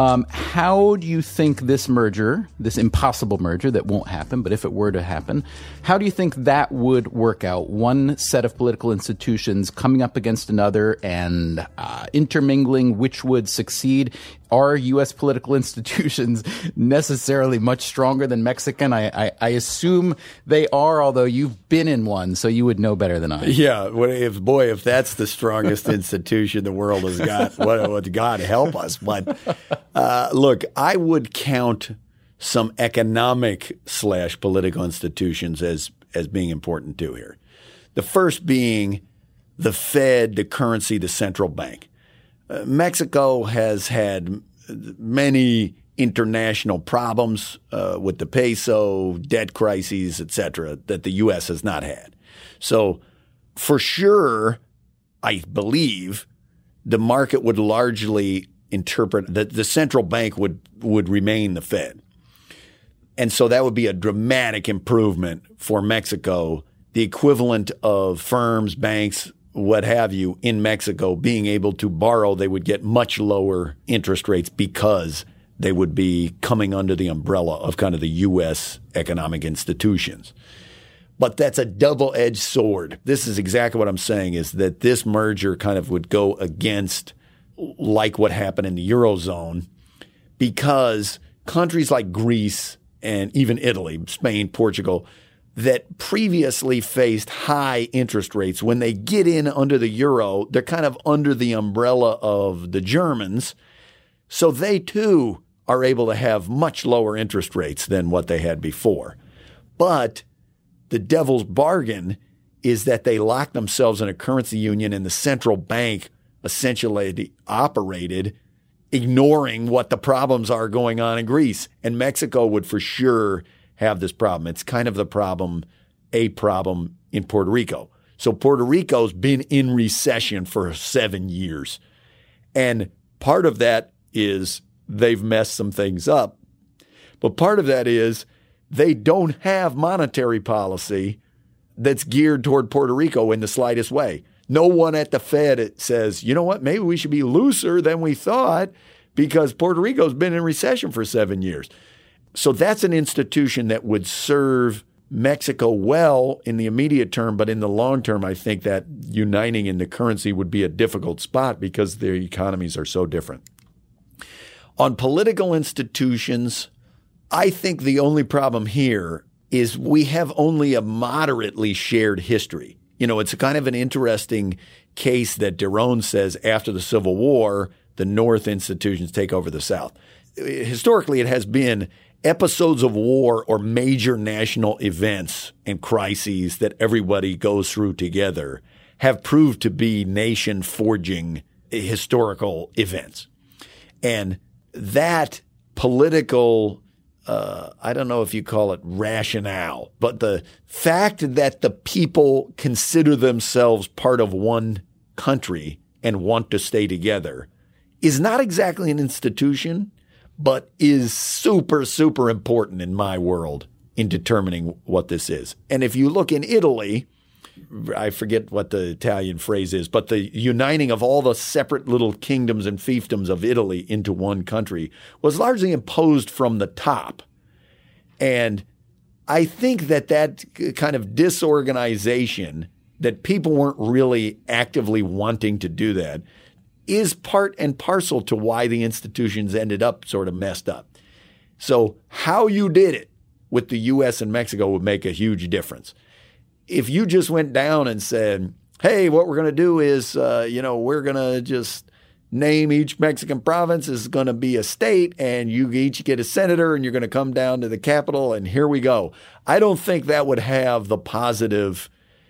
how do you think this merger, this impossible merger that won't happen, but if it were to happen, how do you think that would work out? One set of political institutions coming up against another and intermingling, which would succeed? Are U.S. political institutions necessarily much stronger than Mexican? I assume they are, although you've been in one, so you would know better than I. Yeah, if that's the strongest institution the world has got, what God help us. But look, I would count some economic / political institutions as being important too here. The first being the Fed, the currency, the central bank. Mexico has had many international problems with the peso, debt crises, et cetera, that the U.S. has not had. So for sure, I believe the market would largely interpret that the central bank would remain the Fed. And so that would be a dramatic improvement for Mexico, the equivalent of firms, banks, what have you, in Mexico being able to borrow. They would get much lower interest rates because they would be coming under the umbrella of kind of the U.S. economic institutions. But that's a double-edged sword. This is exactly what I'm saying, is that this merger kind of would go against like what happened in the Eurozone, because countries like Greece and even Italy, Spain, Portugal, that previously faced high interest rates, when they get in under the euro, they're kind of under the umbrella of the Germans. So they too are able to have much lower interest rates than what they had before. But the devil's bargain is that they locked themselves in a currency union, and the central bank essentially operated ignoring what the problems are going on in Greece. And Mexico would for sure have this problem. It's kind of a problem in Puerto Rico. So Puerto Rico's been in recession for 7 years. And part of that is they've messed some things up. But part of that is they don't have monetary policy that's geared toward Puerto Rico in the slightest way. No one at the Fed says, you know what, maybe we should be looser than we thought because Puerto Rico's been in recession for 7 years. So that's an institution that would serve Mexico well in the immediate term, but in the long term, I think that uniting in the currency would be a difficult spot because their economies are so different. On political institutions, I think the only problem here is we have only a moderately shared history. It's a kind of an interesting case that Daron says after the Civil War, the North institutions take over the South. Historically, it has been episodes of war or major national events and crises that everybody goes through together have proved to be nation-forging historical events. And that political, I don't know if you call it rationale, but the fact that the people consider themselves part of one country and want to stay together is not exactly an institution, but is super, super important in my world in determining what this is. And if you look in Italy, I forget what the Italian phrase is, but the uniting of all the separate little kingdoms and fiefdoms of Italy into one country was largely imposed from the top. And I think that kind of disorganization, that people weren't really actively wanting to do that, is part and parcel to why the institutions ended up sort of messed up. So how you did it with the U.S. and Mexico would make a huge difference. If you just went down and said, hey, what we're going to do is, we're going to just name each Mexican province is going to be a state, and you each get a senator, and you're going to come down to the capital, and here we go. I don't think that would have the positive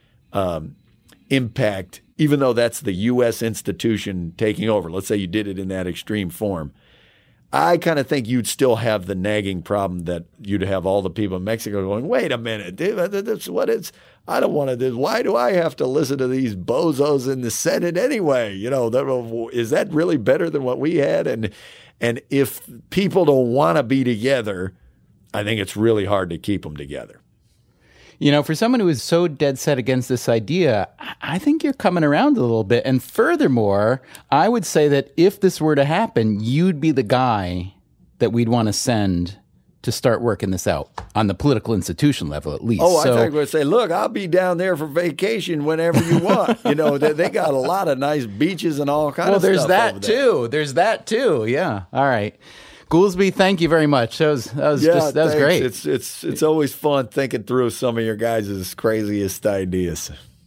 impact, even though that's the U.S. institution taking over. Let's say you did it in that extreme form. I kind of think you'd still have the nagging problem that you'd have all the people in Mexico going, wait a minute, that's what it's, I don't want to do. Why do I have to listen to these bozos in the Senate anyway? Is that really better than what we had? And if people don't want to be together, I think it's really hard to keep them together. For someone who is so dead set against this idea, I think you're coming around a little bit. And furthermore, I would say that if this were to happen, you'd be the guy that we'd want to send to start working this out on the political institution level, at least. Oh, I thought you were going to say, look, I'll be down there for vacation whenever you want. They got a lot of nice beaches and all kinds of stuff. Well, there's that too. Yeah. All right. Goolsbee, thank you very much. That was great. It's always fun thinking through some of your guys' craziest ideas.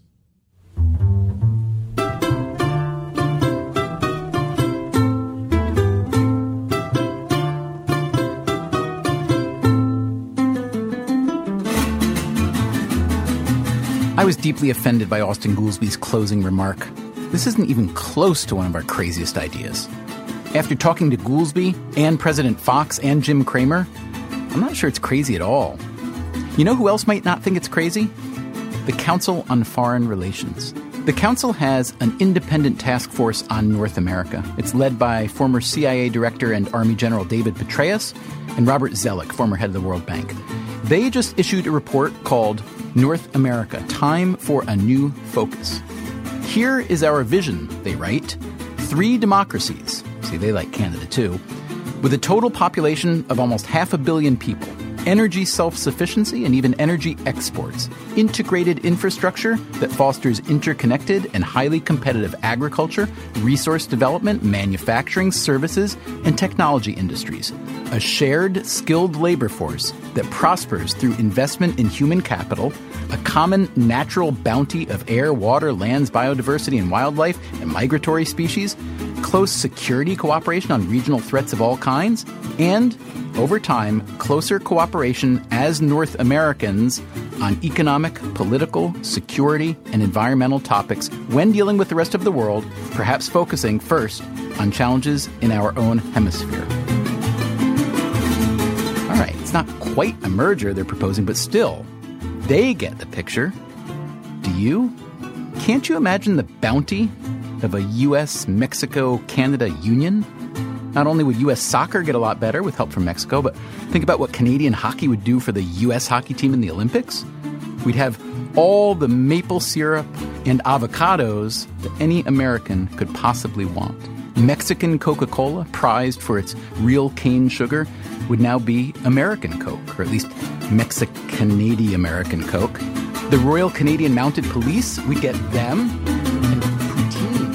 I was deeply offended by Austan Goolsbee's closing remark. This isn't even close to one of our craziest ideas. After talking to Goolsbee and President Fox and Jim Cramer, I'm not sure it's crazy at all. You know who else might not think it's crazy? The Council on Foreign Relations. The Council has an independent task force on North America. It's led by former CIA Director and Army General David Petraeus and Robert Zoellick, former head of the World Bank. They just issued a report called North America, Time for a New Focus. Here is our vision, they write. 3 democracies. See, they like Canada too. With a total population of almost 500 million people, energy self-sufficiency and even energy exports, integrated infrastructure that fosters interconnected and highly competitive agriculture, resource development, manufacturing, services, and technology industries, a shared, skilled labor force that prospers through investment in human capital, a common natural bounty of air, water, lands, biodiversity, and wildlife, and migratory species, close security cooperation on regional threats of all kinds, and, over time, closer cooperation as North Americans on economic, political, security, and environmental topics when dealing with the rest of the world, perhaps focusing first on challenges in our own hemisphere. All right, it's not quite a merger they're proposing, but still, they get the picture. Do you? Can't you imagine the bounty of a U.S.-Mexico-Canada union? Not only would U.S. soccer get a lot better with help from Mexico, but think about what Canadian hockey would do for the U.S. hockey team in the Olympics. We'd have all the maple syrup and avocados that any American could possibly want. Mexican Coca-Cola, prized for its real cane sugar, would now be American Coke, or at least Mexicanady American Coke. The Royal Canadian Mounted Police, we'd get them. And poutine.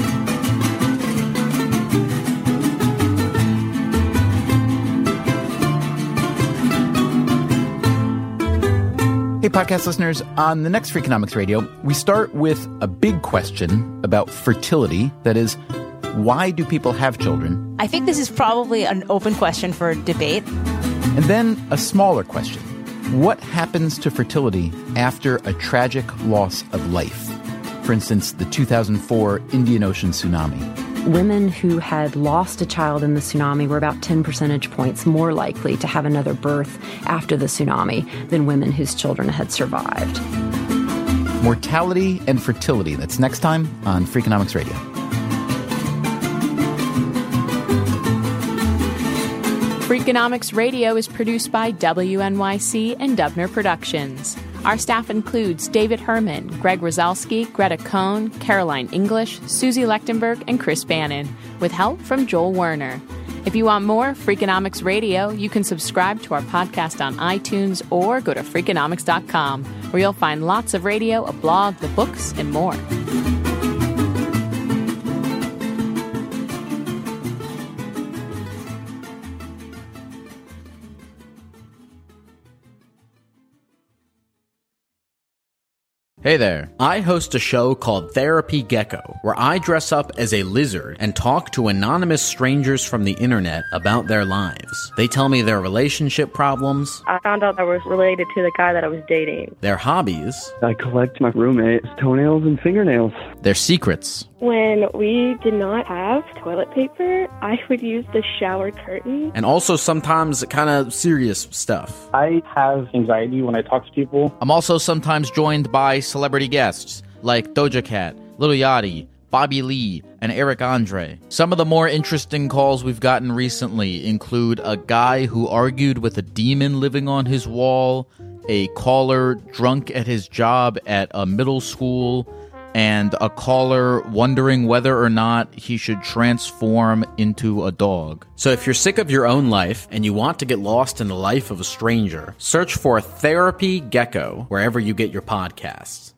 Hey, podcast listeners, on the next Freakonomics Radio, we start with a big question about fertility. That is, why do people have children? I think this is probably an open question for debate. And then a smaller question. What happens to fertility after a tragic loss of life? For instance, the 2004 Indian Ocean tsunami. Women who had lost a child in the tsunami were about 10 percentage points more likely to have another birth after the tsunami than women whose children had survived. Mortality and fertility. That's next time on Freakonomics Radio. Freakonomics Radio is produced by WNYC and Dubner Productions. Our staff includes David Herman, Greg Rosalski, Greta Cohn, Caroline English, Susie Lechtenberg, and Chris Bannon, with help from Joel Werner. If you want more Freakonomics Radio, you can subscribe to our podcast on iTunes or go to Freakonomics.com, where you'll find lots of radio, a blog, the books, and more. Hey there. I host a show called Therapy Gecko, where I dress up as a lizard and talk to anonymous strangers from the internet about their lives. They tell me their relationship problems. I found out I was related to the guy that I was dating. Their hobbies. I collect my roommate's toenails and fingernails. Their secrets. When we did not have toilet paper, I would use the shower curtain. And also sometimes kind of serious stuff. I have anxiety when I talk to people. I'm also sometimes joined by celebrity guests like Doja Cat, Lil Yachty, Bobby Lee, and Eric Andre. Some of the more interesting calls we've gotten recently include a guy who argued with a demon living on his wall, a caller drunk at his job at a middle school, and a caller wondering whether or not he should transform into a dog. So if you're sick of your own life and you want to get lost in the life of a stranger, search for Therapy Gecko wherever you get your podcasts.